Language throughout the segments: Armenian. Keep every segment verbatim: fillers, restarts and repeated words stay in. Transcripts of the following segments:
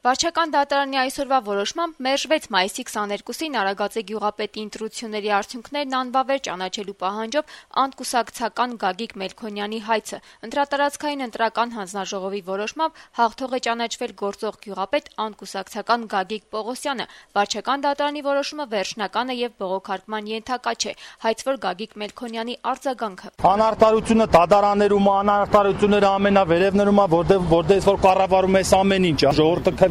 Վարչական դատարանի այսօրվա որոշմամբ մերժվեց մայիսի քսաներկուսին Արագածի գյուղապետի ընտրությունների արդյունքներն անվավեր ճանաչելու պահանջով անդկուսակցական Գագիկ Մելքոնյանի հայցը։ Ընտրատարածքային ընտրական հանձնաժողովի որոշմամբ հաղթող է ճանաչվել գործող գյուղապետ անդկուսակցական Գագիկ Պողոսյանը։ Վարչական դատարանի որոշումը վերջնական է եւ բողոքարկման ենթակա չէ, հայցվոր Գագիկ Մելքոնյանի արձագանքը։ Անարտարությունը դատարաններում, անարտարությունները ամենավերևներում, որտեղ որտեղ որ կառավարում է ամեն ինչ, ժողովուրդը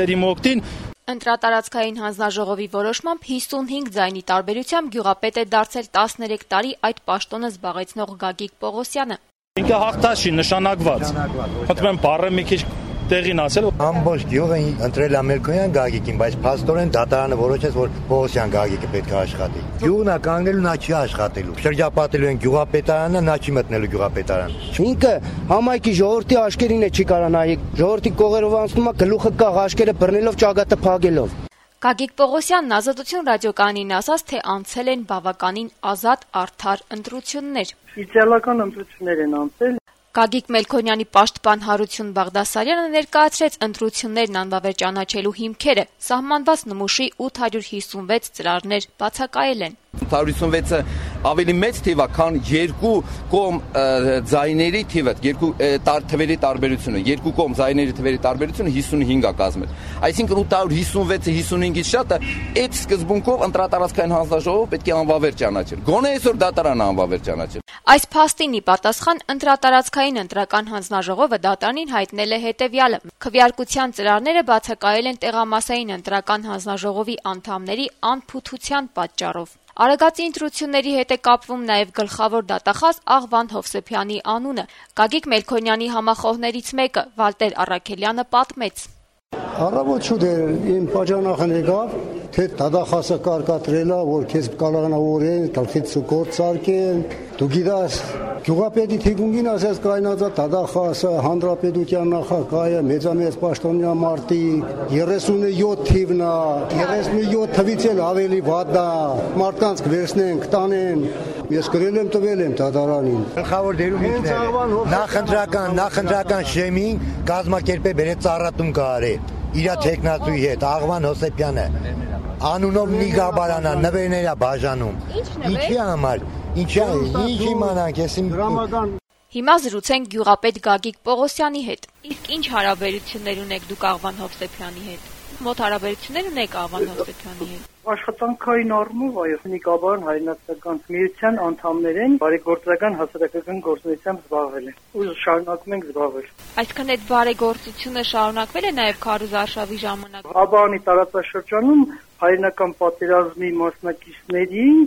Ընտրատարածքային հանձնաժողովի որոշմամբ հիսունհինգ ձայնի տարբերությամբ գյուղապետ է դարձել տասներեք տարի այդ պաշտոնը զբաղեցնող Գագիկ Պողոսյանը։ Ինքը հաղթաշի նշանակված։ Խնդրում եմ բառը մի քիչ տեղին ասել։ Ամբողջ գյուղը ընտրել է Մելքոնյան Գագիկին, բայց փաստորեն դատարանը որոշեց, որ Պողոսյան Գագիկը պետք է աշխատի։ Գյուղն է կանգնելու, նա չի աշխատելու։ Շրջապատելու են գյուղապետարանը, նա չի մտնելու գյուղապետարան։ Ինքը համայնքի ժողովրդի աշկերին է չի կարա նայի։ Ժողովրդի կողերով անցնում է, գլուխը կաղ աշկերը բռնելով, ճակատը փակելով։ Գագիկ Պողոսյանն Ազատություն ռադիոկայանին ասաց, թե անցել են բավականին ազատ արդար ընտրություններ։ Իդեալական ընտրություններ են անցել։ Գագիկ Մելքոնյանի պաշտպան Հարություն Բաղդասարյանը ներկայացրեց ընտրություններն անվավեր ճանաչելու հիմքերը։ Սահմանված նմուշի ութ հարյուր հիսունվեց ծրարներ բացակայել են։ ութ հարյուր հիսունվեցը ավելի մեծ թիվ է, քան երկու կողմ ձայների թիվը, երկու թվերի տարբերությունը, երկու կողմ ձայների թվերի տարբերությունը հիսունհինգ է կազմել։ Այսինքն ութ հարյուր հիսունվեցը հիսունհինգից շատը այդ սկզբունքով ընտրատարածքային հանձնաժողովը պետք է անվավեր ճանաչել։ Գոնե այսօր դատարանը անվավեր ճանաչել։ Այս փաստին ի պատասխան ընտրատարածքային ընտրական հանձնաժողովը դատարանին հայտնել է հետևյալը. քվեարկության ծրարները բացակայել են տեղամասային ընտրական հանձնաժողովի անդամների անփութության պատճառով։ Արագածի ընտրությունների հետ է կապվում նաև գլխավոր դատախազ Աղվան Հովսեփյանի անունը։ Գագիկ Մելքոնյանի համախոհներից մեկը Վալտեր Առաքելյանը պատմեց. Առավոտ շուտ էր իմ պաշտոնախն եկավ, թե դատախազը կարկատրել է, որ քեզ կալանավորեն, թալխից գործ սարքեն։ Դու գիտես, գյուղապետի թիկունքին ասես կայնածա դատախազը հանրապետության նախագահը, մեծամեծ պաշտոնյա մարդիկ, երեսունյոթ թիվն է, երեսունյոթ թվից էլ ավելի վատ է, մարդկանց կվերցնեն, կտանեն։ Ես գրել եմ, տվել եմ դատարանին։ Գլխավոր դերումիչները նախընտրական, նախընտրական շեմին կազմակերպել բերեց ծառատում կարե։ Իրա տեխնատուի հետ Աղվան Հովսեփյանը անունով Նիգաբարանա նվերներ է բաժանում։ Ինչի համար, ինչի, ինչ իմանանք, ես իմ Հիմա զրուցենք գյուղապետ Գագիկ Պողոսյանի հետ։ Իսկ ինչ հարաբերություններ ունեք դուք Աղվան Հովսեփյանի հետ։ Մոտ հարաբերություններ ունեք Աղվան Հովսեփյանի հետ։ Աշխատանքային առումով այո, Նիկաբարան հայրենասական միության անդամներ են, բարեգործական հասարակական գործունեությամբ զբաղվել են։ Ու շարունակում ենք զբաղվել։ Այսինքն այդ բարեգործությունը շարունակվել է նաև Քարոզ արշավի ժամանակ։ Աբանի տարածաշրջանում հայրենական պատերազմի մասնակիցներին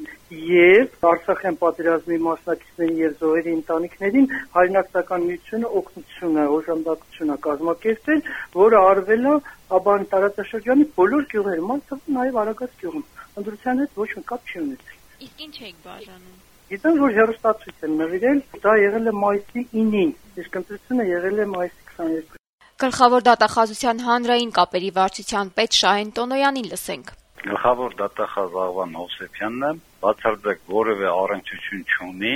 եւ Արցախյան պատերազմի մասնակիցներին եւ զոհերի ընտանիքներին հայրենական միությունը օգնություն է, օժանդակություն է կազմակերպել, որը արվել է Աբանի տարածաշրջանի բոլոր գյուղերում, այդպես նաեւ Արագած գյուղում։ Ընտրության հետ ոչ մի կապ չի ունեցել։ Իսկ ինչ եք բաժանում։ Գիտեմ, որ հեռուստացույց են նվիրել, դա եղել է մայիսի ինին, իսկ ընտրությունը եղել է մայիսի քսաներկուսին։ Գլխավոր դատախազության հանրային կապերի վարչության պետ Շահեն Տոնոյանին լսենք։ Գլխավոր դատախազ Աղվան Հովսեփյանն է, բացարձակ որևէ առնչություն չունի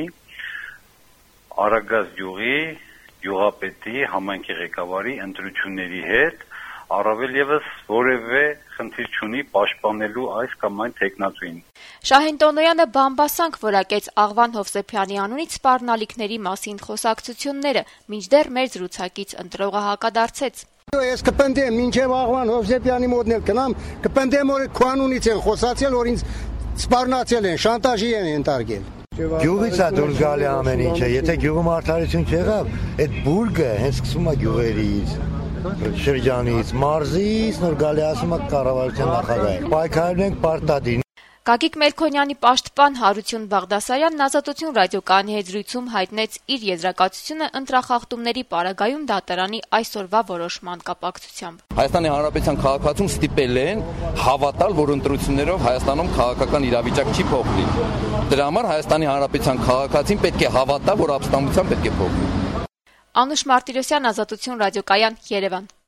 Արագած գյուղի գյուղապետի համայնքի ղեկավարի ընտրությունների հետ, առավել եւս որևէ խնդիր չունի պաշտպանելու այս կամ այն տեխնատուին։ Շահեն Տոնոյանը բամբասանք որակեց Աղվան Հովսեփյանի անունից սպառնալիքների մասին խոսակցությունները, մինչդեռ մեր զրուցակից ընտրողը հակադարձեց։ Ես կպնդեմ, մինչև Աղվան Հովսեփյանի մոտ գնամ, կպնդեմ, որ քո անունից են խոսացել, որ ինձ սպառնացել են, շանտաժի են ենթարկել։ Գյուղից է դուրս գալի ամեն ինչը, եթե գյուղում արդարություն չեղավ, այդ բուրգը հենց սկսում է գյուղերից, շրջանից, մարզից, նոր գալի ասում է կառավարության նախագահը։ Պայքարում ենք պարտադիր։ Գագիկ Մելքոնյանի պաշտպան Հարություն Բաղդասարյանն Ազատություն ռադիոկայանի հետ զրույցում հայտնեց իր եզրակացությունը ընտրախախտումների պարագայում դատարանի այսօրվա որոշման կապակցությամբ։ Հայաստանի Հանրապետության քաղաքացում ստիպել են հավատալ, որ ընտրություններով Հայաստանում քաղաքական իրավիճակ չի փոխվի։ Դրա համար Հայաստանի Հանրապետության քաղաքացին պետք է հավատա, որ ապստամբությամբ պետք է փոխվի։ Անուշ Մարտիրոսյան, Ազատություն ռադիոկայան, Երևան։